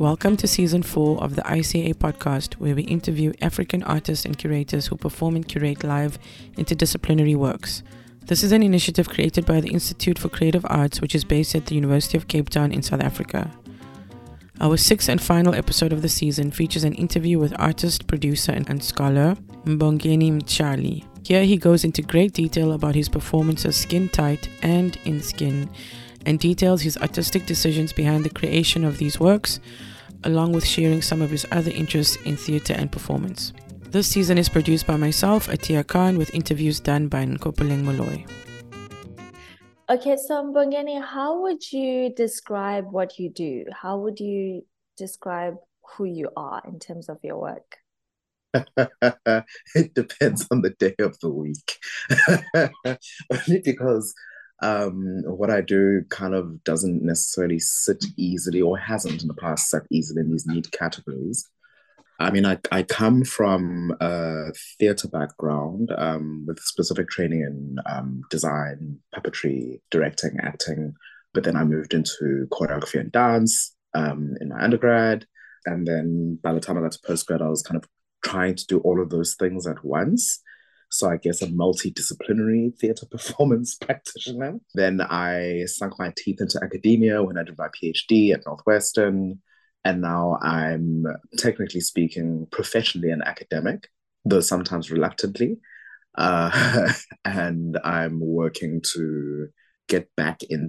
Welcome to Season 4 of the ICA podcast, where we interview African artists and curators who perform and curate live interdisciplinary works. This is an initiative created by the Institute for Creative Arts, which is based at the University of Cape Town in South Africa. Our sixth and final episode of the season features an interview with artist, producer, and scholar Mbongeni Mtshali. Here he goes into great detail about his performances Skin Tight and In Skin, and details his artistic decisions behind the creation of these works, along with sharing some of his other interests in theatre and performance. This season is produced by myself, Atia Khan, with interviews done by Nkopoleng Molloy. Okay, so Mbongeni, how would you describe what you do? How would you describe who you are in terms of your work? It depends on the day of the week. Only because what I do kind of doesn't necessarily sit easily, or hasn't in the past sat easily in these neat categories. I mean, I come from a theatre background with specific training in design, puppetry, directing, acting. But then I moved into choreography and dance in my undergrad. And then by the time I got to postgrad, I was kind of trying to do all of those things at once. So I guess a multidisciplinary theatre performance practitioner. Then I sunk my teeth into academia when I did my PhD at Northwestern. And now I'm, technically speaking, professionally an academic, though sometimes reluctantly. And I'm working to get back in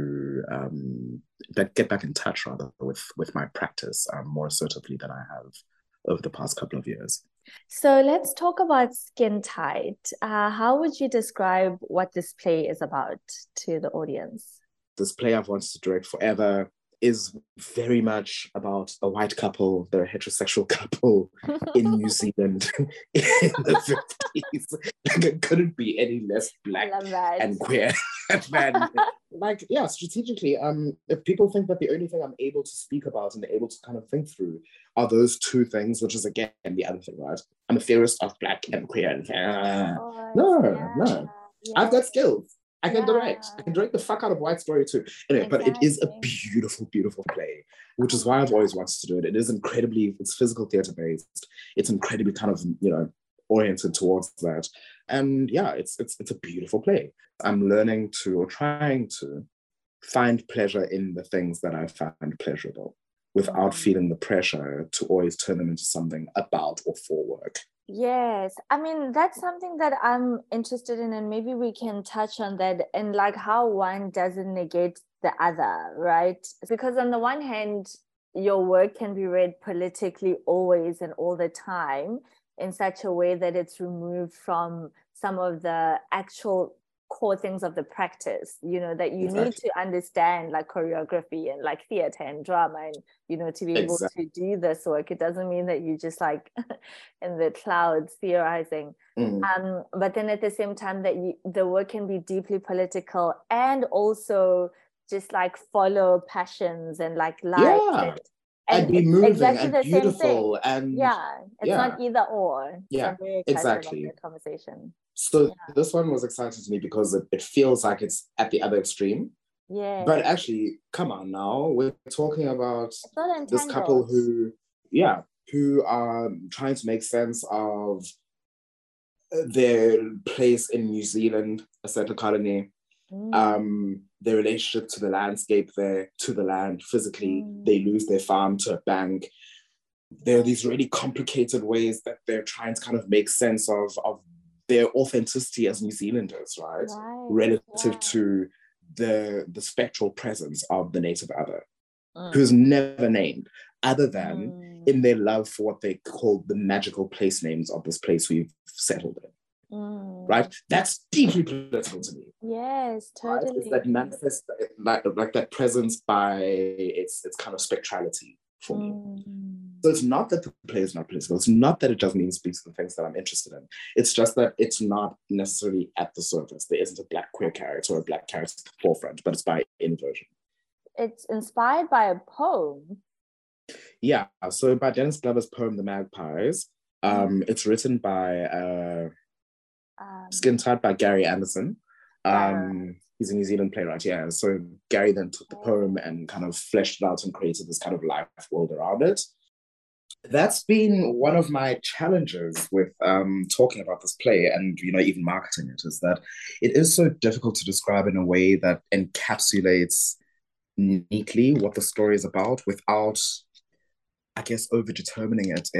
touch rather with my practice more assertively than I have over the past couple of years. So let's talk about Skin Tight. How would you describe what this play is about to the audience? This play I've wanted to direct forever is very much about a white couple, they're a heterosexual couple in New Zealand in the 50s. Like, it couldn't be any less black and queer than, like, yeah, strategically, if people think that the only thing I'm able to speak about and able to kind of think through are those two things, which is, again, the other thing, right? I'm a theorist of black and queer. And, no. Yeah. I've got skills. I can direct. I can direct the fuck out of White Story too. Anyway, but it is a beautiful, beautiful play, which is why I've always wanted to do it. It is it's physical theatre based. It's incredibly kind of, oriented towards that. And yeah, it's a beautiful play. I'm learning to, or trying to, find pleasure in the things that I find pleasurable without feeling the pressure to always turn them into something about or for work. Yes, I mean, that's something that I'm interested in, and maybe we can touch on that, and like how one doesn't negate the other, right? Because on the one hand, your work can be read politically always and all the time in such a way that it's removed from some of the actual core things of the practice, that you need to understand, like choreography and like theater and drama, and to be able to do this work. It doesn't mean that you just like in the clouds theorizing, but then at the same time that the work can be deeply political and also just like follow passions and like life and be moving exactly and the beautiful same thing. It's not either or. So I'm very excited about the conversation. So this one was exciting to me because it feels like it's at the other extreme. Yeah. But actually, come on now, we're talking about this couple who are trying to make sense of their place in New Zealand, a settled colony, their relationship to the landscape there, to the land physically. They lose their farm to a bank. There are these really complicated ways that they're trying to kind of make sense of their authenticity as New Zealanders, right? Relative to the spectral presence of the native other, who's never named, other than in their love for what they call the magical place names of this place we've settled in. Right? That's deeply political to me. Yes, totally. Right? It's that manifest, like that presence by its kind of spectrality for me. So it's not that the play is not political. It's not that it doesn't even speak to the things that I'm interested in. It's just that it's not necessarily at the surface. There isn't a black queer character or a black character at the forefront, but it's by inversion. It's inspired by a poem. Yeah. So by Dennis Glover's poem, The Magpies, it's written by Skin Tight by Gary Anderson. He's a New Zealand playwright, yeah. So Gary then took the poem and kind of fleshed it out and created this kind of life world around it. That's been one of my challenges with talking about this play and, even marketing it, is that it is so difficult to describe in a way that encapsulates neatly what the story is about without, I guess, over-determining it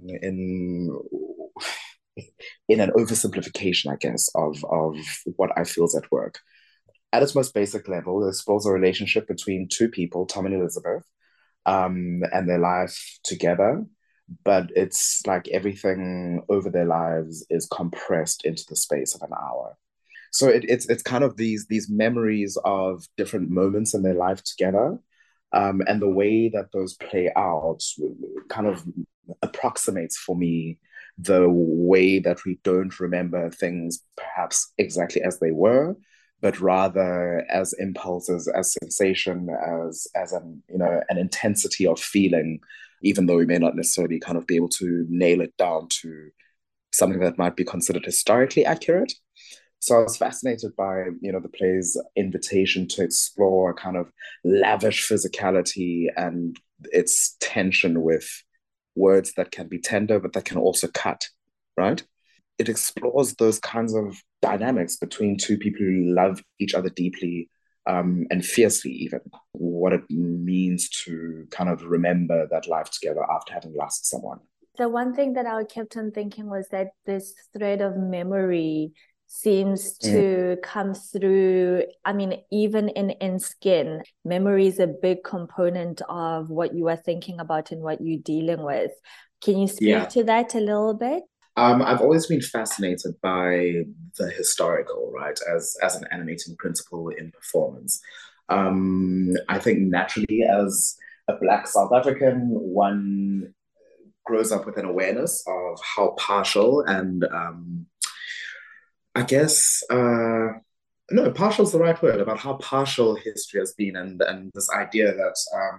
in an oversimplification, I guess, of what I feel is at work. At its most basic level, it explores a relationship between two people, Tom and Elizabeth, and their life together. But it's like everything over their lives is compressed into the space of an hour. So it's kind of these memories of different moments in their life together, and the way that those play out kind of approximates for me the way that we don't remember things perhaps exactly as they were, but rather as impulses, as sensation, as an intensity of feeling, even though we may not necessarily kind of be able to nail it down to something that might be considered historically accurate. So I was fascinated by, the play's invitation to explore kind of lavish physicality and its tension with words that can be tender, but that can also cut, right? It explores those kinds of dynamics between two people who love each other deeply, and fiercely, even what it means to kind of remember that life together after having lost someone. The one thing that I kept on thinking was that this thread of memory seems to come through. I mean, even in Skin, memory is a big component of what you are thinking about and what you're dealing with. Can you speak to that a little bit? I've always been fascinated by the historical, right, as an animating principle in performance. I think naturally, as a Black South African, one grows up with an awareness of how partial and I guess no, partial is the right word, about how partial history has been, and this idea that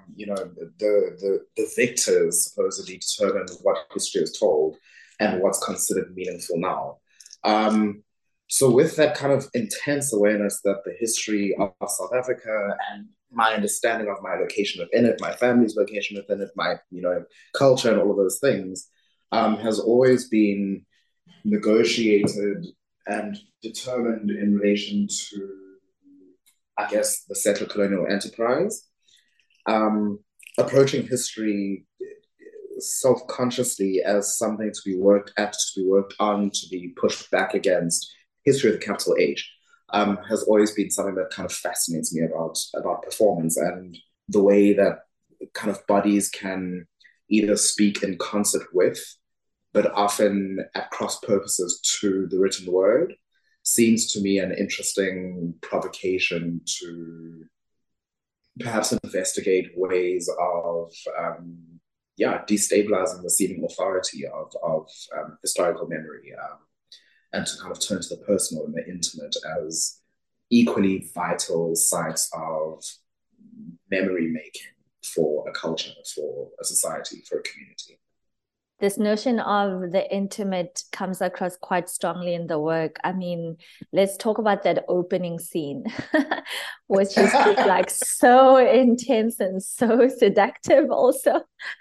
the victors supposedly determine what history is told and what's considered meaningful now. So with that kind of intense awareness that the history of South Africa and my understanding of my location within it, my family's location within it, my culture and all of those things, has always been negotiated and determined in relation to, I guess, the settler colonial enterprise. Approaching history self-consciously as something to be worked at, to be worked on, to be pushed back against, history of the capital H, has always been something that kind of fascinates me about performance, and the way that kind of bodies can either speak in concert with, but often at cross purposes to the written word, seems to me an interesting provocation to perhaps investigate ways of destabilizing the seeming authority of historical memory, and to kind of turn to the personal and the intimate as equally vital sites of memory making for a culture, for a society, for a community. This notion of the intimate comes across quite strongly in the work. I mean, let's talk about that opening scene, which is just like so intense and so seductive also.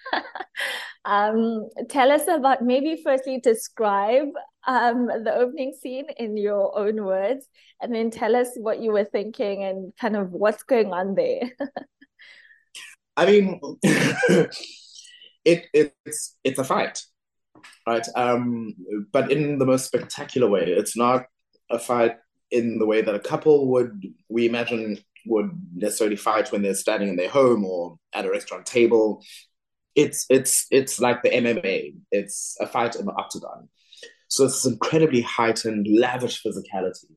Tell us about, maybe firstly describe the opening scene in your own words, and then tell us what you were thinking and kind of what's going on there. I mean, it's a fight, right? But in the most spectacular way. It's not a fight in the way that a couple we imagine would necessarily fight when they're standing in their home or at a restaurant table. It's like the MMA. It's a fight in the octagon. So it's this incredibly heightened, lavish physicality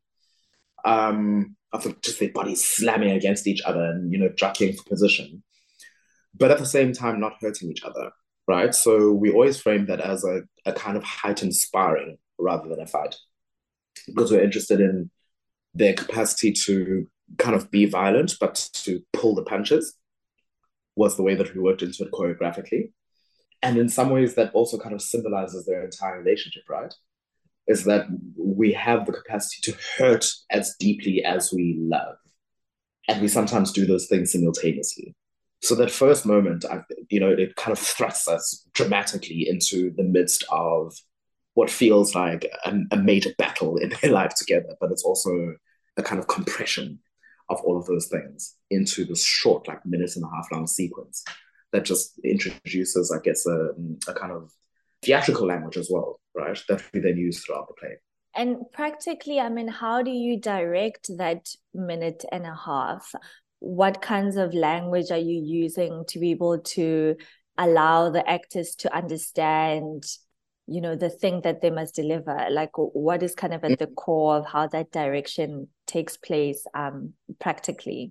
of just their bodies slamming against each other and jockeying for position, but at the same time not hurting each other, right? So we always frame that as a kind of heightened sparring rather than a fight, because we're interested in their capacity to kind of be violent, but to pull the punches was the way that we worked into it choreographically. And in some ways that also kind of symbolizes their entire relationship, right? is that we have the capacity to hurt as deeply as we love. And we sometimes do those things simultaneously. So that first moment, it kind of thrusts us dramatically into the midst of what feels like a major battle in their life together, but it's also a kind of compression of all of those things into this short, like minute and a half long sequence that just introduces, I guess, a kind of theatrical language as well, right? That we then use throughout the play. And practically, I mean, how do you direct that minute and a half? What kinds of language are you using to be able to allow the actors to understand, the thing that they must deliver? Like, what is kind of at the core of how that direction takes place practically?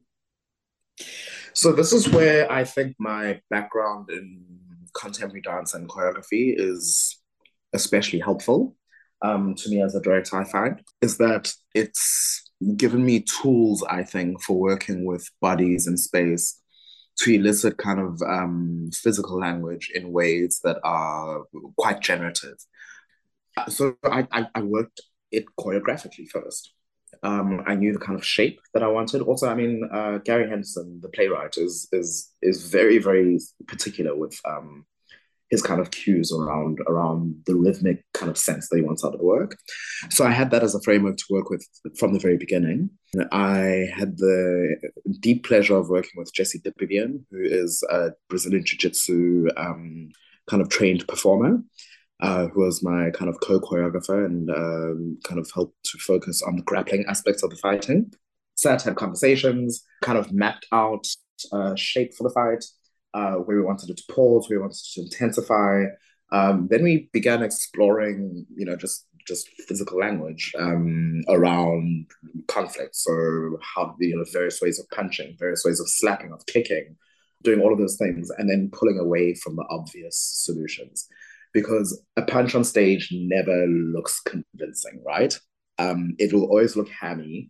So this is where I think my background in contemporary dance and choreography is especially helpful to me as a director, I find, is that it's given me tools, I think, for working with bodies in space to elicit kind of physical language in ways that are quite generative. So I worked it choreographically first. I knew the kind of shape that I wanted. Also, I mean, Gary Henderson, the playwright, is very, very particular with his kind of cues around the rhythmic kind of sense that he wants out of the work. So I had that as a framework to work with from the very beginning. I had the deep pleasure of working with Jessie Dipivian, who is a Brazilian Jiu-Jitsu kind of trained performer, who was my kind of co-choreographer and kind of helped to focus on the grappling aspects of the fighting. Sat, had conversations, kind of mapped out shape for the fight, where we wanted it to pause, where we wanted it to intensify. Then we began exploring, just physical language around conflict. So how, various ways of punching, various ways of slapping, of kicking, doing all of those things, and then pulling away from the obvious solutions. Because a punch on stage never looks convincing, right? It will always look hammy.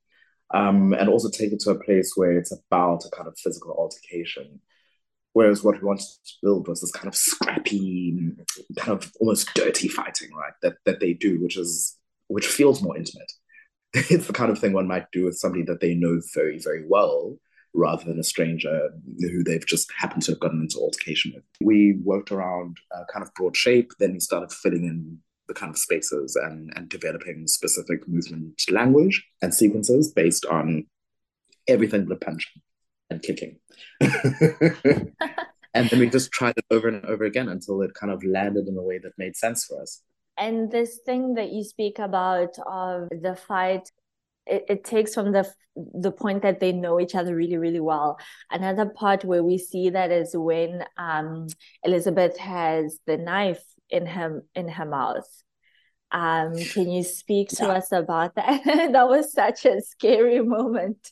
And also take it to a place where it's about a kind of physical altercation. Whereas what we wanted to build was this kind of scrappy, kind of almost dirty fighting, right? That they do, which feels more intimate. It's the kind of thing one might do with somebody that they know very, very well, rather than a stranger who they've just happened to have gotten into altercation with. We worked around kind of broad shape, then we started filling in the kind of spaces and developing specific movement language and sequences based on everything but punching and kicking. And then we just tried it over and over again until it kind of landed in a way that made sense for us. And this thing that you speak about of the fight, it takes from the point that they know each other really, really well. Another part where we see that is when Elizabeth has the knife in her mouth. Can you speak to us about that? That was such a scary moment.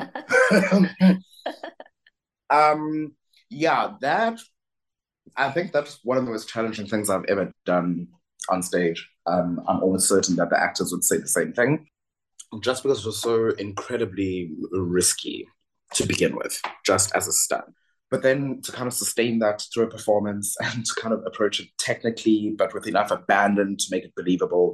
I think that's one of the most challenging things I've ever done on stage. I'm almost certain that the actors would say the same thing, just because it was so incredibly risky to begin with, just as a stunt. But then to kind of sustain that through a performance and to kind of approach it technically, but with enough abandon to make it believable,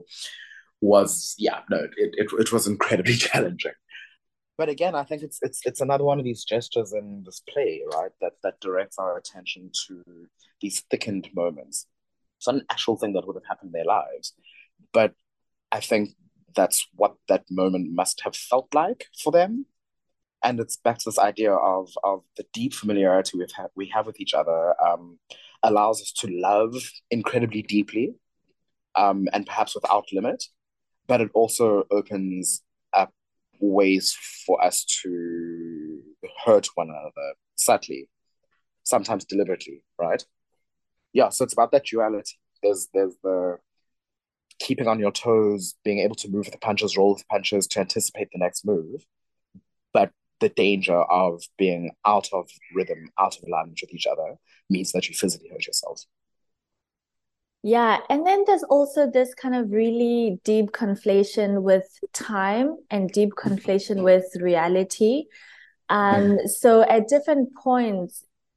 it was incredibly challenging. But again, I think it's another one of these gestures in this play, right? That directs our attention to these thickened moments. It's not an actual thing that would have happened in their lives, but I think that's what that moment must have felt like for them. And it's back to this idea of the deep familiarity we have with each other allows us to love incredibly deeply, and perhaps without limit, but it also opens up ways for us to hurt one another subtly, sometimes deliberately, right? Yeah, so it's about that duality. There's the keeping on your toes, being able to move with the punches, roll with the punches to anticipate the next move, but the danger of being out of rhythm, out of alignment with each other means that you physically hurt yourselves. Yeah, and then there's also this kind of really deep conflation with time and deep conflation with reality. So at different points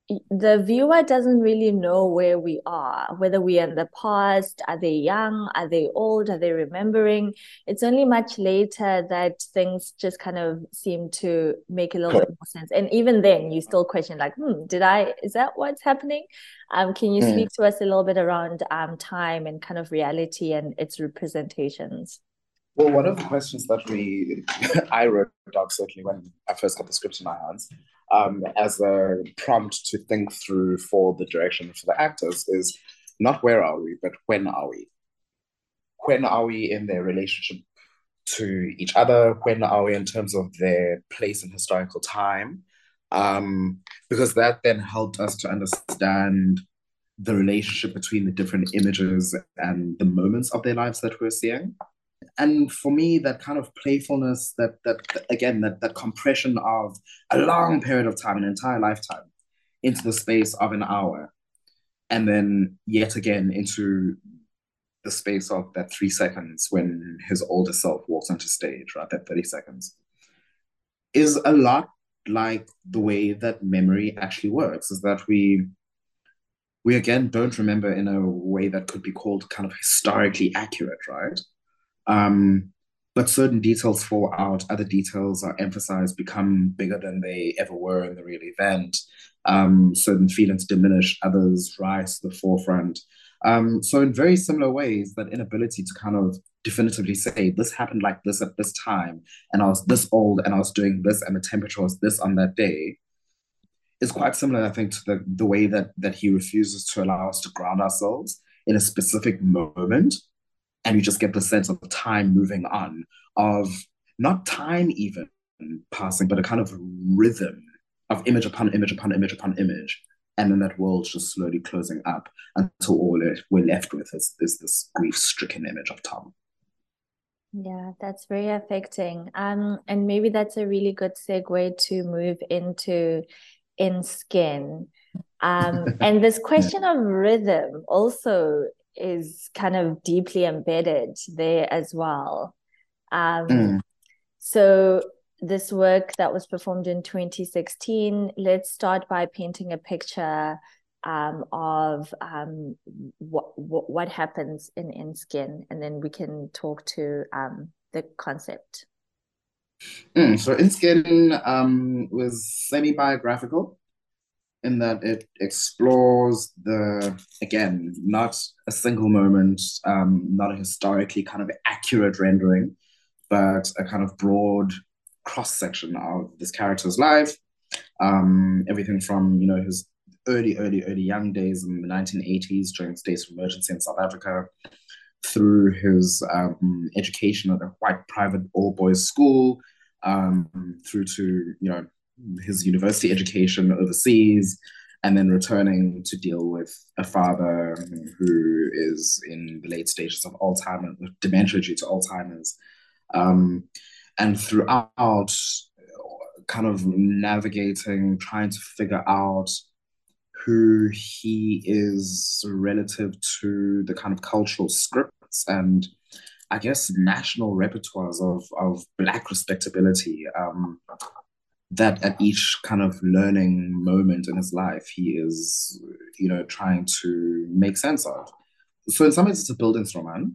the viewer doesn't really know where we are, whether we are in the past, are they young, are they old, are they remembering? It's only much later that things just kind of seem to make a little bit more sense. And even then you still question like, is that what's happening? Can you speak to us a little bit around time and kind of reality and its representations? Well, one of the questions that I wrote down certainly when I first got the script in my hands, as a prompt to think through for the direction for the actors is not where are we, but when are we? When are we in their relationship to each other? When are we in terms of their place in historical time? Because that then helped us to understand the relationship between the different images and the moments of their lives that we're seeing. And for me, that kind of playfulness, that compression of a long period of time, an entire lifetime, into the space of an hour, and then yet again into the space of that 3 seconds when his older self walks onto stage, right? That 30 seconds is a lot like the way that memory actually works, is that we again don't remember in a way that could be called kind of historically accurate, right? But certain details fall out, other details are emphasized, become bigger than they ever were in the real event. Certain feelings diminish, others rise to the forefront. So in very similar ways, that inability to kind of definitively say this happened like this at this time, and I was this old, and I was doing this, and the temperature was this on that day, is quite similar, I think, to the way that he refuses to allow us to ground ourselves in a specific moment, and you just get the sense of time moving on, of not time even passing, but a kind of rhythm of image upon image upon image upon image, and then that world just slowly closing up until all we're left with is this grief-stricken image of Tom. Yeah, that's very affecting. And maybe that's a really good segue to move into In Skin. And this question of rhythm also is kind of deeply embedded there as well. So this work that was performed in 2016, let's start by painting a picture of what happens in Skin, and then we can talk to the concept. So In Skin was semi-biographical in that it explores again, not a single moment, not a historically kind of accurate rendering, but a kind of broad cross-section of this character's life. Everything from, his early young days in the 1980s during the state of emergency in South Africa, through his education at a white private all-boys school, through to, his university education overseas, and then returning to deal with a father who is in the late stages of Alzheimer's, dementia due to Alzheimer's. And throughout, kind of navigating, trying to figure out who he is relative to the kind of cultural scripts and, I guess, national repertoires of Black respectability, that at each kind of learning moment in his life, he is, trying to make sense of. So in some ways, it's a Bildungsroman.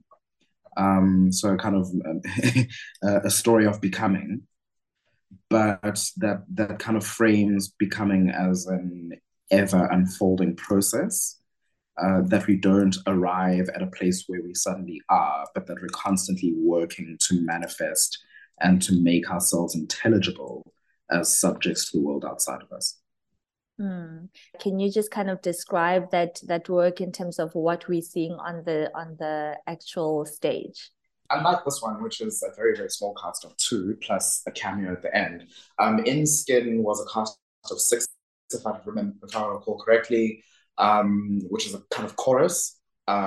So kind of a story of becoming, but that kind of frames becoming as an ever unfolding process, that we don't arrive at a place where we suddenly are, but that we're constantly working to manifest and to make ourselves intelligible as subjects to the world outside of us. Can you just kind of describe that work in terms of what we're seeing on the actual stage? Unlike this one, which is a very, very small cast of 2 plus a cameo at the end, In Skin was a cast of 6, if I recall correctly, which is a kind of chorus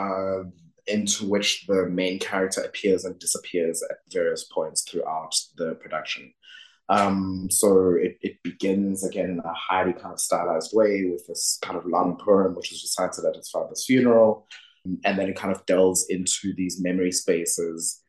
into which the main character appears and disappears at various points throughout the production. So it begins again in a highly kind of stylized way with this kind of long poem, which was recited at his father's funeral. And then it kind of delves into these memory spaces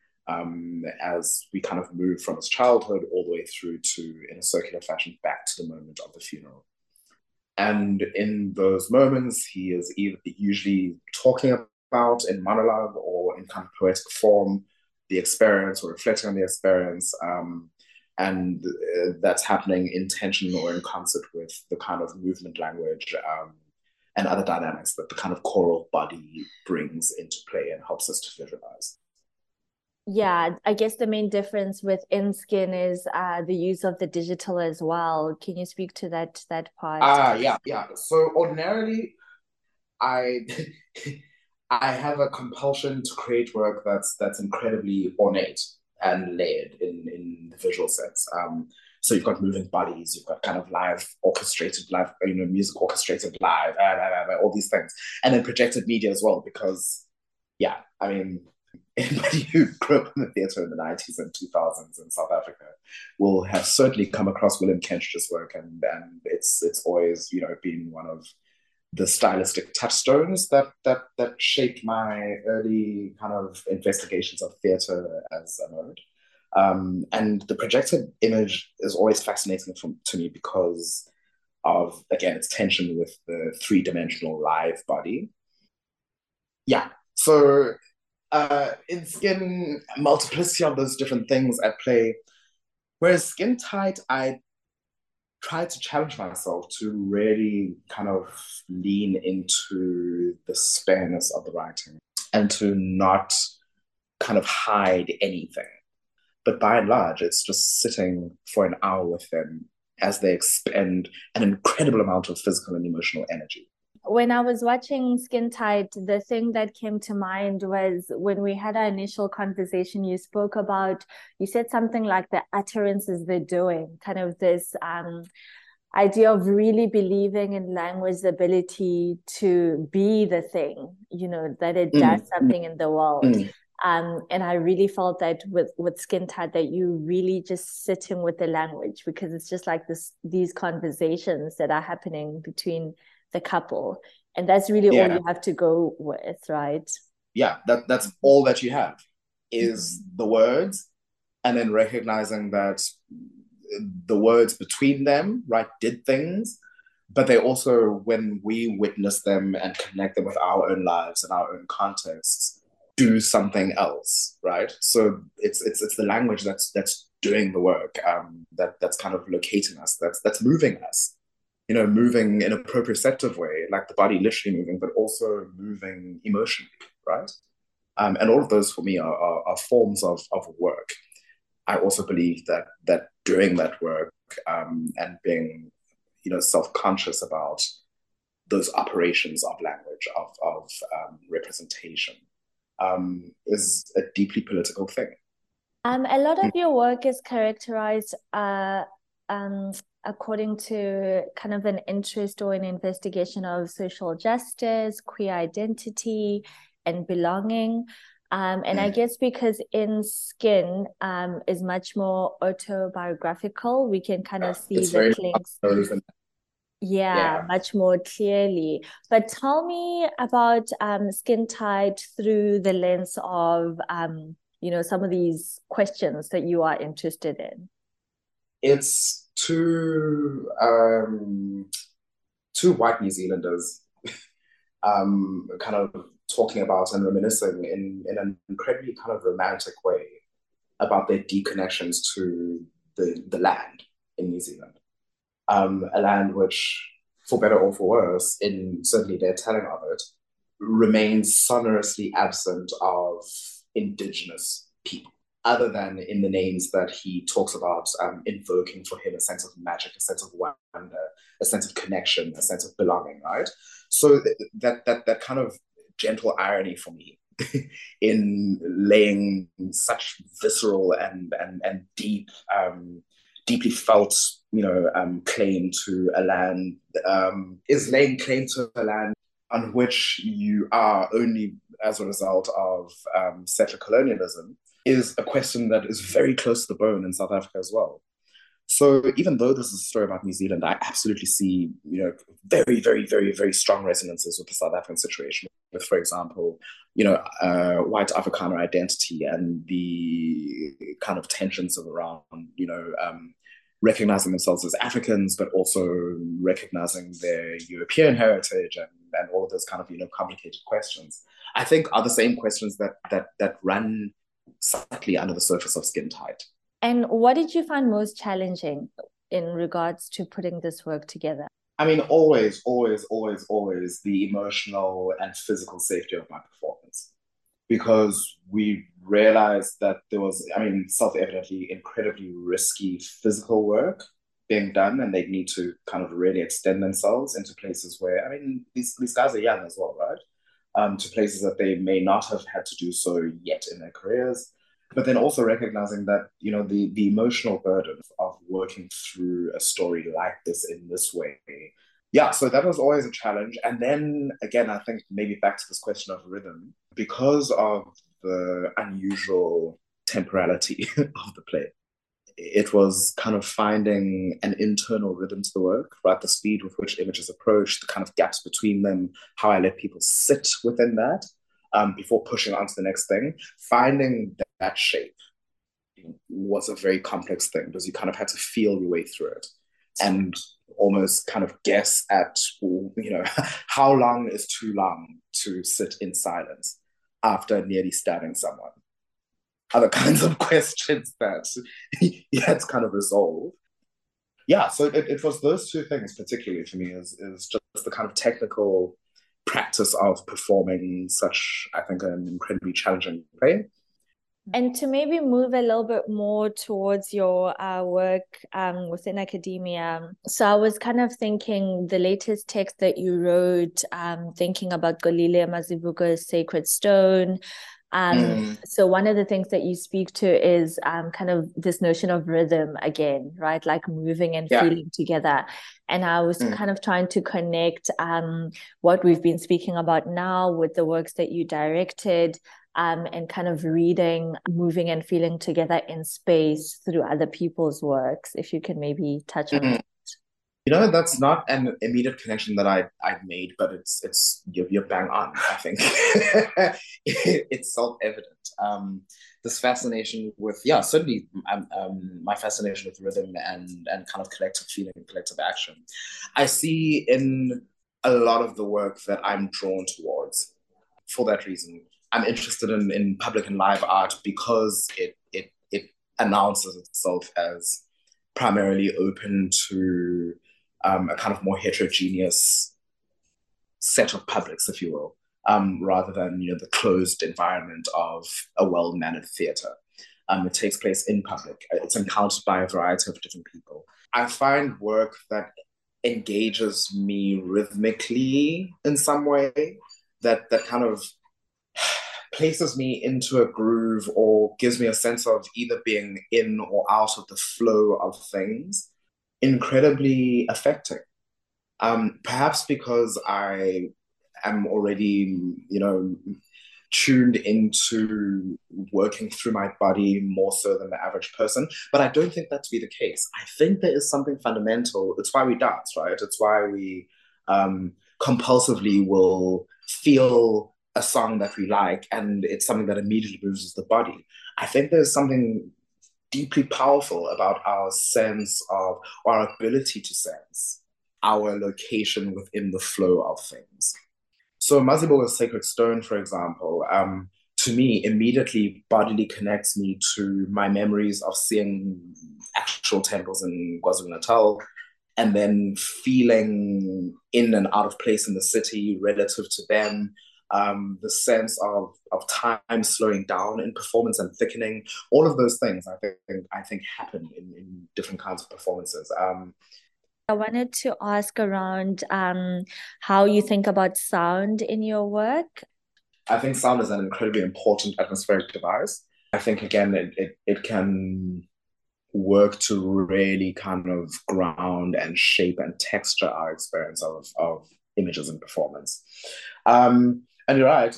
as we kind of move from his childhood all the way through to, in a circular fashion, back to the moment of the funeral. And in those moments, he is either usually talking about in monologue or in kind of poetic form the experience or reflecting on the experience. And that's happening in tension or in concert with the kind of movement language and other dynamics that the kind of choral body brings into play and helps us to visualize. Yeah, I guess the main difference with InSkin is the use of the digital as well. Can you speak to that part? Yeah. So ordinarily, I I have a compulsion to create work that's incredibly ornate and layered in the visual sense. So you've got moving bodies, you've got kind of live orchestrated, live music orchestrated live, all these things, and then projected media as well. Because yeah, I mean, anybody who grew up in the theatre in the 90s and 2000s in South Africa will have certainly come across Willem Kentsch's work, and it's always been one of the stylistic touchstones that shaped my early kind of investigations of theatre as a mode. And the projected image is always fascinating to me because of, again, its tension with the three-dimensional live body. Yeah, so InSkin, multiplicity of those different things at play. Whereas Skin Tight, I tried to challenge myself to really kind of lean into the spareness of the writing and to not kind of hide anything. But by and large, it's just sitting for an hour with them as they expend an incredible amount of physical and emotional energy. When I was watching Skin Tight, the thing that came to mind was when we had our initial conversation, you said something like the utterances they're doing, kind of this idea of really believing in language's ability to be the thing, that it does something in the world. And I really felt that with Skin Tight, that you really just sitting with the language, because it's just like these conversations that are happening between the couple, and that's really all you have to go with, right? That's all that you have is the words, and then recognizing that the words between them, right, did things, but they also, when we witness them and connect them with our own lives and our own contexts, do something else, right? So it's the language that's doing the work, that's kind of locating us, that's moving us, moving in a proprioceptive way, like the body literally moving, but also moving emotionally, right? And all of those for me are forms of work. I also believe that doing that work and being, self-conscious about those operations of language, of representation, is a deeply political thing. A lot of your work is characterized according to kind of an interest or an investigation of social justice, queer identity, and belonging. And I guess because InSkin is much more autobiographical, we can kind of see the links. Yeah, much more clearly. But tell me about Skin Tight through the lens of some of these questions that you are interested in. It's two white New Zealanders kind of talking about and reminiscing in an incredibly kind of romantic way about their deep connections to the land in New Zealand. A land which, for better or for worse, in certainly their telling of it, remains sonorously absent of indigenous people, other than in the names that he talks about invoking for him a sense of magic, a sense of wonder, a sense of connection, a sense of belonging, right? So that kind of gentle irony for me in laying such visceral and deep, deeply felt, claim to a land, is laying claim to a land on which you are only as a result of settler colonialism, is a question that is very close to the bone in South Africa as well. So even though this is a story about New Zealand, I absolutely see, very, very, very, very strong resonances with the South African situation. With, for example, white Afrikaner identity and the kind of tensions around, recognizing themselves as Africans, but also recognizing their European heritage and all of those kind of, complicated questions, I think are the same questions that run subtly under the surface of Skin Tight. And what did you find most challenging in regards to putting this work together? I mean, always, always, always, always the emotional and physical safety of my performance. Because we realized that there was, self-evidently incredibly risky physical work being done, and they need to kind of really extend themselves into places where, these guys are young as well, right? To places that they may not have had to do so yet in their careers. But then also recognizing that, the emotional burden of working through a story like this in this way. Yeah, so that was always a challenge. And then again, I think maybe back to this question of rhythm, because of the unusual temporality of the play, it was kind of finding an internal rhythm to the work, right? The speed with which images approach, the kind of gaps between them, how I let people sit within that before pushing on to the next thing. Finding that shape was a very complex thing because you kind of had to feel your way through it and almost kind of guess at, how long is too long to sit in silence after nearly stabbing someone. Other kinds of questions that you had to kind of resolve. Yeah, so it was those two things particularly for me is just the kind of technical practice of performing such, I think, an incredibly challenging play. And to maybe move a little bit more towards your work within academia. So I was kind of thinking the latest text that you wrote, thinking about Xolile Mazibuko's Sacred Stone. So one of the things that you speak to is kind of this notion of rhythm again, right? Like moving and feeling together. And I was kind of trying to connect what we've been speaking about now with the works that you directed, and kind of reading, moving and feeling together in space through other people's works. If you can maybe touch on that. That's not an immediate connection that I made, but it's you're bang on. I think it's self-evident. This fascination with certainly my fascination with rhythm and kind of collective feeling, collective action. I see in a lot of the work that I'm drawn towards. For that reason, I'm interested in public and live art because it announces itself as primarily open to a kind of more heterogeneous set of publics, if you will, rather than the closed environment of a well-mannered theatre. It takes place in public. It's encountered by a variety of different people. I find work that engages me rhythmically in some way, that kind of places me into a groove or gives me a sense of either being in or out of the flow of things, incredibly affecting. Perhaps because I am already, tuned into working through my body more so than the average person. But I don't think that to be the case. I think there is something fundamental. It's why we dance, right? It's why we compulsively will feel a song that we like, and it's something that immediately moves the body. I think there's something deeply powerful about our sense of, or our ability to sense our location within the flow of things. So Mazibuko's Sacred Stone, for example, to me, immediately bodily connects me to my memories of seeing actual temples in KwaZulu-Natal, and then feeling in and out of place in the city relative to them, the sense of time slowing down in performance and thickening, all of those things I think happen in different kinds of performances. I wanted to ask around how you think about sound in your work. I think sound is an incredibly important atmospheric device. I think, again, it can work to really kind of ground and shape and texture our experience of images and performance. And you're right.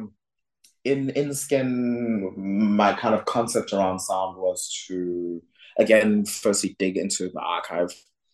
In Skin, my kind of concept around sound was to, again, firstly dig into the archive.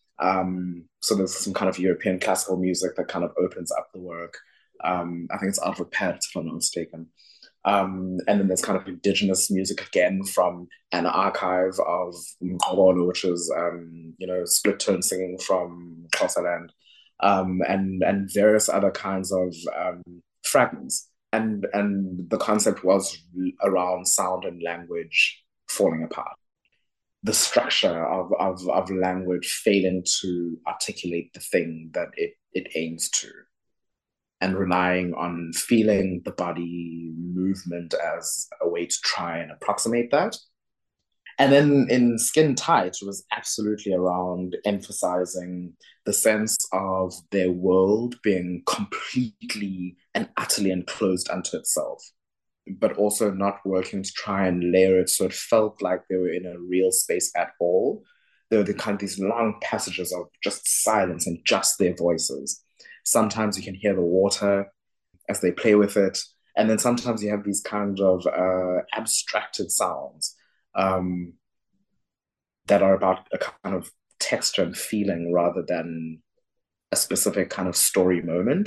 So there's some kind of European classical music that kind of opens up the work. I think it's Arthur Pärt, if I'm not mistaken. And then there's kind of indigenous music again from an archive of Ngolo, which is, split tone singing from Xhosa land, and various other kinds of fragments. And the concept was around sound and language falling apart. The structure of language failing to articulate the thing that it aims to, and relying on feeling the body movement as a way to try and approximate that. And then in Skin Tight, it was absolutely around emphasizing the sense of their world being completely and utterly enclosed unto itself, but also not working to try and layer it so it felt like they were in a real space at all. There were these long passages of just silence and just their voices. Sometimes you can hear the water as they play with it. And then sometimes you have these kind of abstracted sounds that are about a kind of texture and feeling rather than a specific kind of story moment.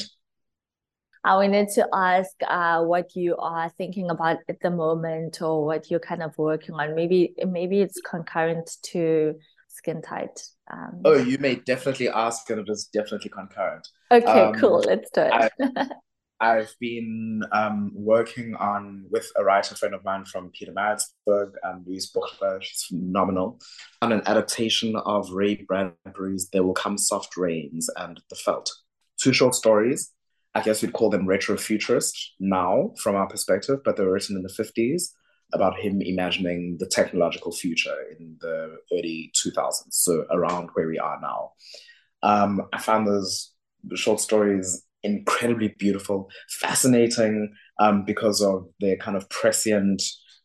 I wanted to ask what you are thinking about at the moment, or what you're kind of working on. Maybe it's concurrent to Skin Tight. You may definitely ask, and it is definitely concurrent. Okay, cool. Let's do it. I've been working with a writer friend of mine from Pietermaritzburg, Louise Buchler. She's phenomenal, on an adaptation of Ray Bradbury's There Will Come Soft Rains and The Felt. 2 short stories. I guess we'd call them retrofuturist now from our perspective, but they were written in the 50s about him imagining the technological future in the early 2000s, so around where we are now. I found those short stories incredibly beautiful, fascinating, because of their kind of prescient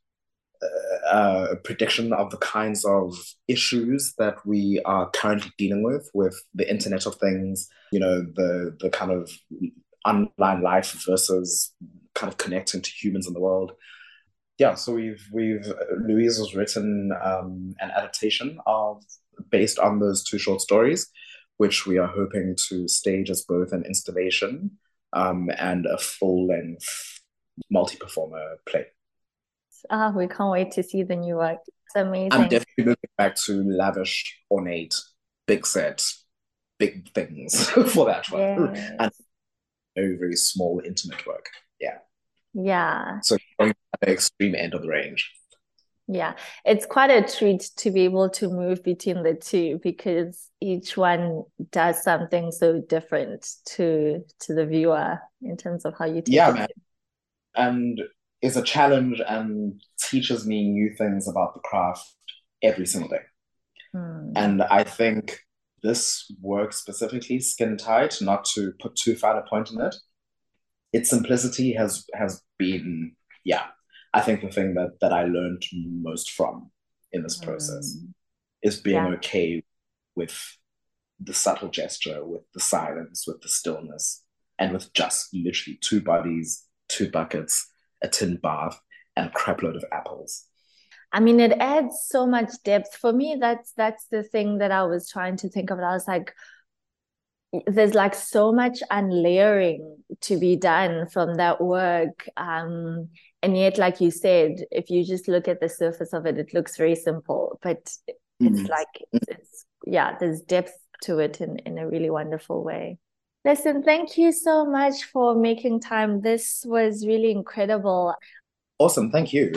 prediction of the kinds of issues that we are currently dealing with the Internet of Things, the kind of online life versus kind of connecting to humans in the world. Yeah, so Louise has written an adaptation based on those 2 short stories, which we are hoping to stage as both an installation and a full-length multi-performer play. We can't wait to see the new work. It's amazing. I'm definitely moving back to lavish, ornate, big sets, big things for that one. Yes. And very, very small, intimate work. Yeah. Yeah. So going at the extreme end of the range. Yeah, it's quite a treat to be able to move between the two, because each one does something so different to the viewer in terms of how you take it. Man. And it's a challenge and teaches me new things about the craft every single day. And I think this work specifically, Skin Tight, not to put too fine a point in it, its simplicity has been, I think the thing that I learned most from in this process is being okay with the subtle gesture, with the silence, with the stillness, and with just literally 2 bodies, 2 buckets, a tin bath, and a crap load of apples. I mean, it adds so much depth. For me, that's the thing that I was trying to think of. I was like, there's like so much unlayering to be done from that work. And yet, like you said, if you just look at the surface of it, it looks very simple, but it's like, there's depth to it in a really wonderful way. Listen, thank you so much for making time. This was really incredible. Awesome. Thank you.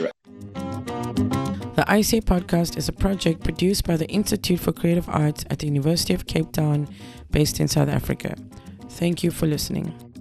The ICA podcast is a project produced by the Institute for Creative Arts at the University of Cape Town, based in South Africa. Thank you for listening.